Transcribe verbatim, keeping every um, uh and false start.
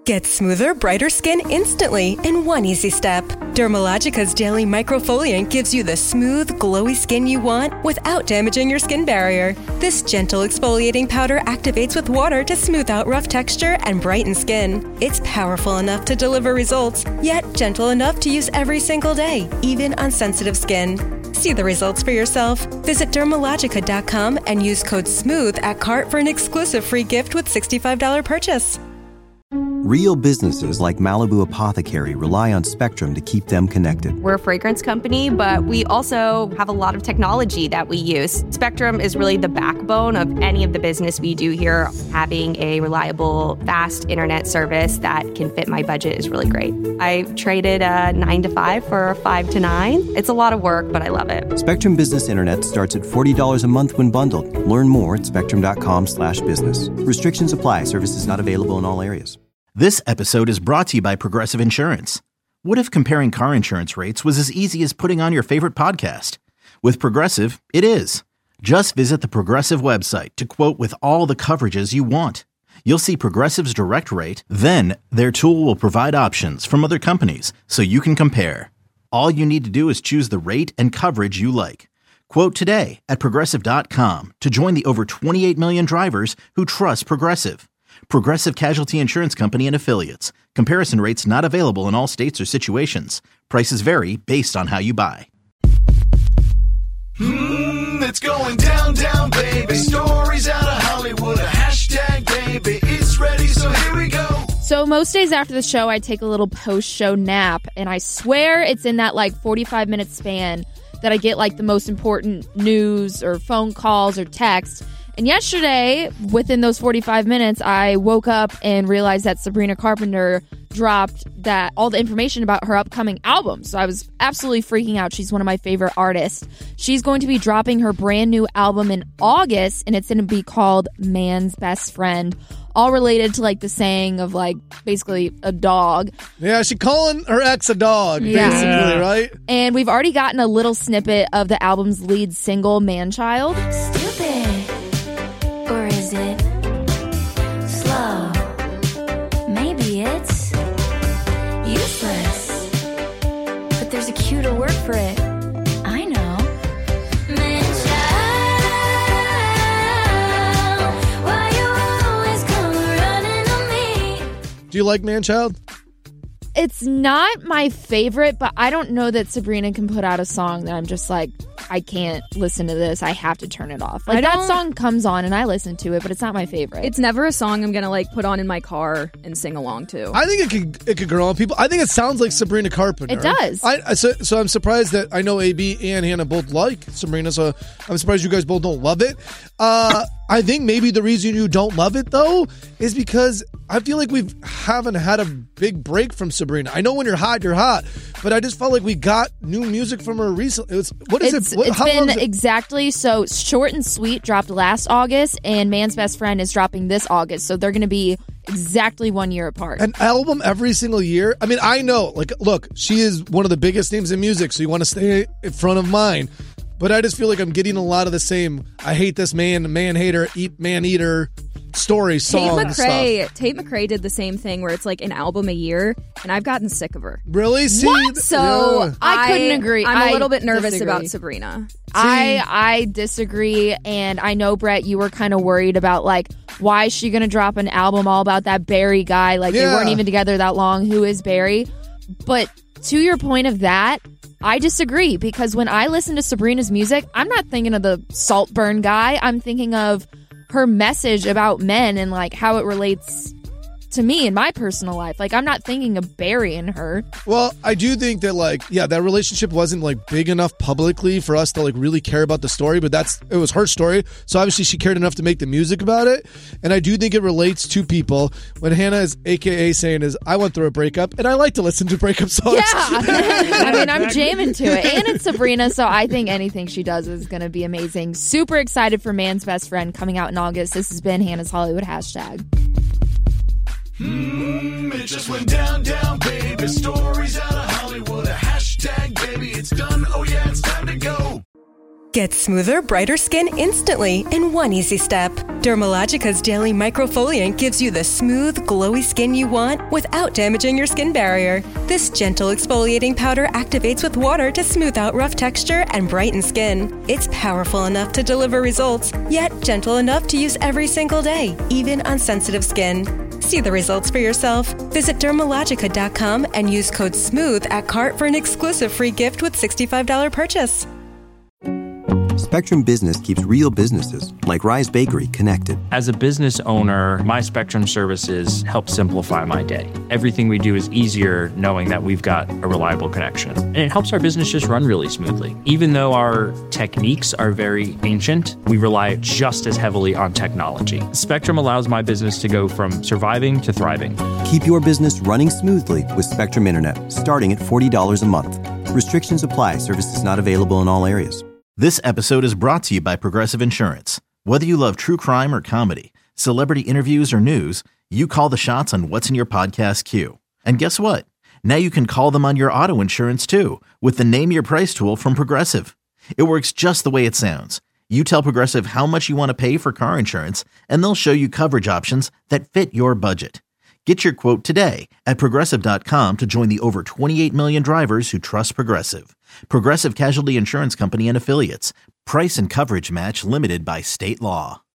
Get smoother, brighter skin instantly in one easy step. Dermalogica's daily microfoliant gives you the smooth, glowy skin you want without damaging your skin barrier. This gentle exfoliating powder activates with water to smooth out rough texture and brighten skin. It's powerful enough to deliver results, yet gentle enough to use every single day, even on sensitive skin. See the results for yourself. Visit Dermalogica dot com and use code SMOOTH at cart for an exclusive free gift with sixty-five dollars purchase. Real businesses like Malibu Apothecary rely on Spectrum to keep them connected. We're a fragrance company, but we also have a lot of technology that we use. Spectrum is really the backbone of any of the business we do here. Having a reliable, fast internet service that can fit my budget is really great. I traded a nine to five for a five to nine. It's a lot of work, but I love it. Spectrum Business Internet starts at forty dollars a month when bundled. Learn more at spectrum.com slash business. Restrictions apply. Services not available in all areas. This episode is brought to you by Progressive Insurance. What if comparing car insurance rates was as easy as putting on your favorite podcast? With Progressive, it is. Just visit the Progressive website to quote with all the coverages you want. You'll see Progressive's direct rate, then their tool will provide options from other companies so you can compare. All you need to do is choose the rate and coverage you like. Quote today at Progressive dot com to join the over twenty-eight million drivers who trust Progressive. Progressive Casualty Insurance Company and Affiliates. Comparison rates not available in all states or situations. Prices vary based on how you buy. Mm, it's going down, down, baby. Stories out of Hollywood. A hashtag, baby. It's ready, so here we go. So most days after the show, I take a little post-show nap, and I swear it's in that, like, forty-five minute span that I get, like, the most important news or phone calls or texts. And yesterday, within those forty-five minutes, I woke up and realized that Sabrina Carpenter dropped that all the information about her upcoming album. So I was absolutely freaking out. She's one of my favorite artists. She's going to be dropping her brand new album in August, and it's going to be called Man's Best Friend. All related to, like, the saying of, like, basically a dog. Yeah, she's calling her ex a dog, yeah. basically, right? And we've already gotten a little snippet of the album's lead single, Man-Child. Stupid. Or is it slow? Maybe it's useless. But there's a cuter word for it. I know. Man-child, why you always come running on me? Do you like Man-Child? It's not my favorite, but I don't know that Sabrina can put out a song that I'm just like, I can't listen to this. I have to turn it off. Like, that song comes on and I listen to it, but it's not my favorite. It's never a song I'm gonna like put on in my car and sing along to. I think it could it could grow on people. I think it sounds like Sabrina Carpenter. It does. I, I so, so I'm surprised that I know A B and Hannah both like Sabrina. So I'm surprised you guys both don't love it. Uh, I think maybe the reason you don't love it though is because I feel like we haven't had a big break from Sabrina. I know when you're hot, you're hot, but I just felt like we got new music from her recently. It was, what is it's, it? What, it's how been long is it? exactly so Short and Sweet dropped last August, and Man's Best Friend is dropping this August. So they're going to be exactly one year apart. An album every single year? I mean, I know, like, look, she is one of the biggest names in music, so you want to stay in front of mine. But I just feel like I'm getting a lot of the same, I hate this man, man hater, eat man eater story, song Tate McRae, stuff. Tate McRae did the same thing where it's like an album a year, and I've gotten sick of her. Really? See, What? So yeah. I couldn't agree. I'm I a little bit nervous disagree. about Sabrina. I I disagree, and I know, Brett, you were kind of worried about, like, why is she going to drop an album all about that Barry guy? Like, Yeah. they weren't even together that long. Who is Barry? But to your point of that, I disagree, because when I listen to Sabrina's music, I'm not thinking of the Saltburn guy. I'm thinking of her message about men and, like, how it relates to me in my personal life. Like, I'm not thinking of Barry in her. Well, I do think that, like, yeah, that relationship wasn't, like, big enough publicly for us to, like, really care about the story, but that's, it was her story, so obviously she cared enough to make the music about it, and I do think it relates to people. When Hannah is A K A saying is, I went through a breakup, and I like to listen to breakup songs. Yeah. I mean, I'm jamming to it. And it's Sabrina, so I think anything she does is going to be amazing. Super excited for Man's Best Friend coming out in August. This has been Hannah's Hollywood Hashtag. Mm, it just went down, down, baby. Stories out of Hollywood. A hashtag, baby. It's done. Oh, yeah, it's time to go. Get smoother, brighter skin instantly in one easy step. Dermalogica's daily microfoliant gives you the smooth, glowy skin you want without damaging your skin barrier. This gentle exfoliating powder activates with water to smooth out rough texture and brighten skin. It's powerful enough to deliver results, yet gentle enough to use every single day, even on sensitive skin. See the results for yourself. Visit Dermalogica dot com and use code SMOOTH at cart for an exclusive free gift with sixty-five dollars purchase. Spectrum Business keeps real businesses, like Rise Bakery, connected. As a business owner, my Spectrum services help simplify my day. Everything we do is easier knowing that we've got a reliable connection. And it helps our business just run really smoothly. Even though our techniques are very ancient, we rely just as heavily on technology. Spectrum allows my business to go from surviving to thriving. Keep your business running smoothly with Spectrum Internet, starting at forty dollars a month. Restrictions apply. Services not available in all areas. This episode is brought to you by Progressive Insurance. Whether you love true crime or comedy, celebrity interviews or news, you call the shots on what's in your podcast queue. And guess what? Now you can call them on your auto insurance too with the Name Your Price tool from Progressive. It works just the way it sounds. You tell Progressive how much you want to pay for car insurance, and they'll show you coverage options that fit your budget. Get your quote today at Progressive dot com to join the over twenty-eight million drivers who trust Progressive. Progressive Casualty Insurance Company and Affiliates. Price and coverage match limited by state law.